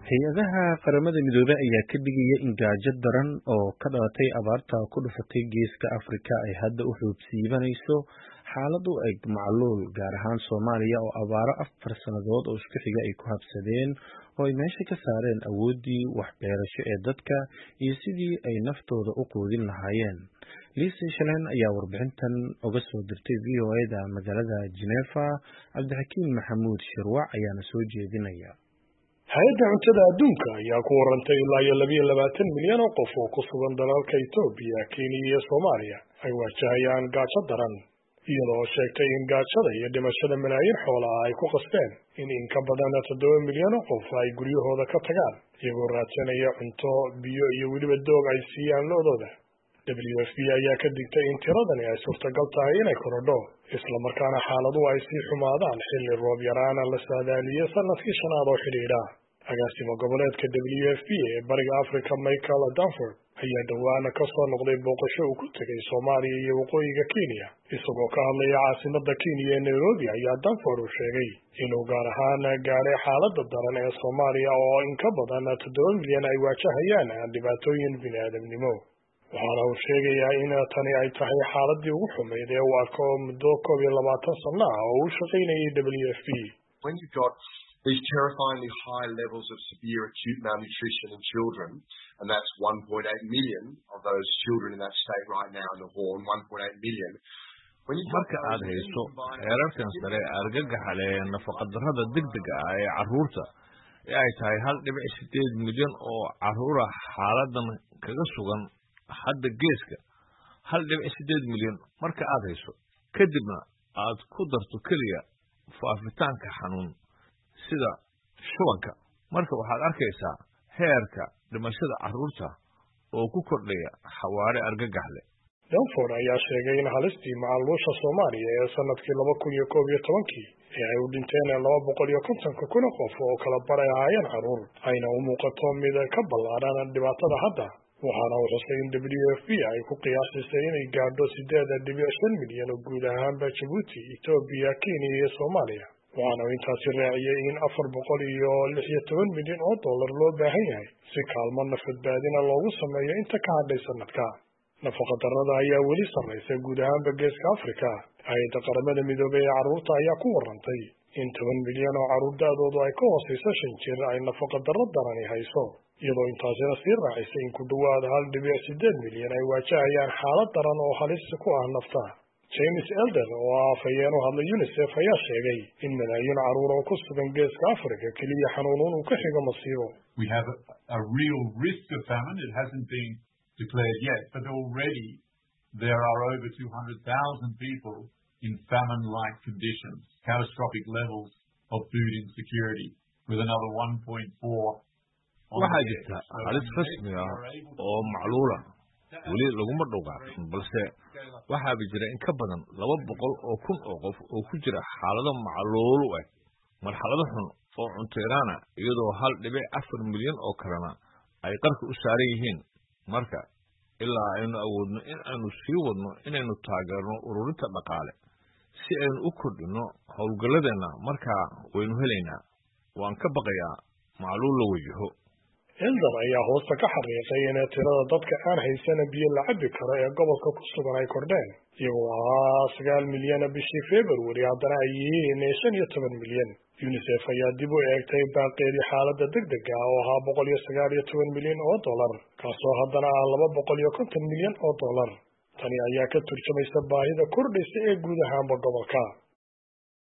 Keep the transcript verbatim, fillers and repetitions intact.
Hay'adaha qaramada midoobay ayaa ka digaya in gaajo daran oo ka dhalatay abaarta ku dhufatay Geeska Afrika ay hadda u xoogsiibanayso xaalad u eg macaluul, gaar ahaan Soomaaliya oo abaaro afar sannadood oo isku xiga ay ku habsadeen oo ay meesha ka saareen awooddii waxbeerasho ee dadka iyo sidii ay naftooda u quudin lahaayeen. Lisa Schlein ayaa warbixintan uga soo dirtay V O A-da magaalada Geneva. Cabdixakiin Maxamuud Shirwac ayaana soo jeedinaya. Hay'adda Cuntada Adduunka ayaa ku warantay ilaa iyo laba iyo labaatan milyan oo qof oo ku sugan dalalka Itoobiya, Kenya iyo Soomaaliya ay wajahayaan gaajo daran, iyadoo sheegtay in gaajada iyo dhimashada malaayiin xoolaha ay ku qasbeen in in ka badan toddoba milyan oo qof ay guryahooda ka tagaan iyagoo raadsanaya cunto, biyo iyo weliba doog ay siiyaan lo'dooda. W F P ayaa ka digtay in tiradani ay suurtagal tahay inay korodho, isla markaana xaaladuhu ay sii xumaadaan xilli roob yaraana la saadaaliyay sanadkii shanaad oo xidhiidha. Agaasimo goboleedka W F P ee Bariga Afrika Michael Danford ayaa dhawaana ka soo noqday booqasho uu ku tegay Soomaaliya iyo waqooyiga Kenya. Isagoo ka hadlaya caasimadda Kenya ee Nairobi ayaa Danford uu sheegay inuu gaar ahaan gaaray xaaladda daran ee Soomaaliya oo in ka badan toddoba milyan ay wajahayaan dhibaatooyin bini'aadamnimo. Waxaana uu sheegayaa in tani ay tahay xaaladii ugu xumayd ee uu arko muddo koob iyo labaatan sano ah oo uu shaqaynayay W F P. When you've got these terrifyingly high levels of severe acute malnutrition in children, and that's one point eight million of those children in that state right now in the Horn, one point eight million. Marka aad hayso heerarkan sare ee argagaxa leh ee nafaqadarrada degdega ah ee carruurta ee ay tahay hal dhibic sideed milyan oo carruur ah xaaladan kaga sugan hadda geeska hal dhibic sideed milyan marka aad hayso kadibna aad ku darto keliya faafitaanka xanuun sida shubanka, marka waxaad arkaysaa heerka dhimashada carruurta oo ku kordhaya xawaare argagax leh. Danford ayaa sheegay in halistii macaluusha Soomaaliya ee sanadkii laba kun iyo koob iyo tobankii ee ay u dhinteen laba boqol iyo kontonka kun oo qof oo kala baray ahaayeen carruur ayna u muuqato mid ka ballaaran dhibaatada hadda. Waxaana uu xusay in W F P ay ku qiyaasisay inay gaadho sideed dhibic shan milyan oo guud ahaanba Djibouti, Itoobiya, Kenya iyo Soomaaliya. Waxaana uu intaasi raaciyay in afar boqol iyo lix iyo toban milyan oo dollar loo baahan yahay si kaalmo nafadbaadina loogu sameeyo inta ka hadhay sanadka. Nafaqadarrada ayaa weli samaysay guud ahaanba Geeska Afrika. Hay'adda Qaramada Midoobay ee carruurta ayaa ku warantay in toban milyan oo carruur da'doodu ay ka hoosayso shan jir ay nafaqadarro darani hayso, iyadoo intaasina sii raacisay in ku dhowaad hal dhibic sideed milyan ay wajahayaan xaalad daran oo halis ku ah nafta. James Elder oo ah afhayeen u hadlay UNICEF ayaa sheegay in malaayiin carruur oo ku sugan Geeska Afrika keliya xanuunuun uu ka xigo masiibo. We have a, a real risk of famine. It hasn't been declared yet, but already there are over two hundred thousand people in famine-like conditions, catastrophic levels of food insecurity, with another one point four. Waxaa jirta halis rasmi ah oo macluula weli laguma dhowgaaqin, balse waxaaba jira in ka badan laba boqol oo kun oo qof oo ku jira xaalado macluul u eg marxalado xun oo cunto yaraana, iyadoo hal dhibic afar milyan oo kalena ay qarka u saaran yihiin. Marka ilaa aynu awoodno in aynu sii wadno inaynu taageerno ururinta dhaqaale si aynu u kordhino howlgalladeenna, markaa waynu helaynaa. Waan ka baqayaa macluul la wajaho. Elder ayaa hoosta ka xariiqay in tirada dadka aan haysan biyo la cabbi karo ee gobolka ku sugan ay kordheen, iyagoo ahaa sagaal milyan bishii February, haddana ay yihiin shan iyo toban milyan. UNICEF ayaa dib u eegtay baaqeedii xaaladda degdega ah oo ahaa boqol iyo sagaal iyo toban milyan oo dollar, kaasoo haddana ah laba boqol iyo konton milyan oo dollar. Tani ayaa ka turjumaysa baahida kordhaysa ee guud ahaanba gobolka.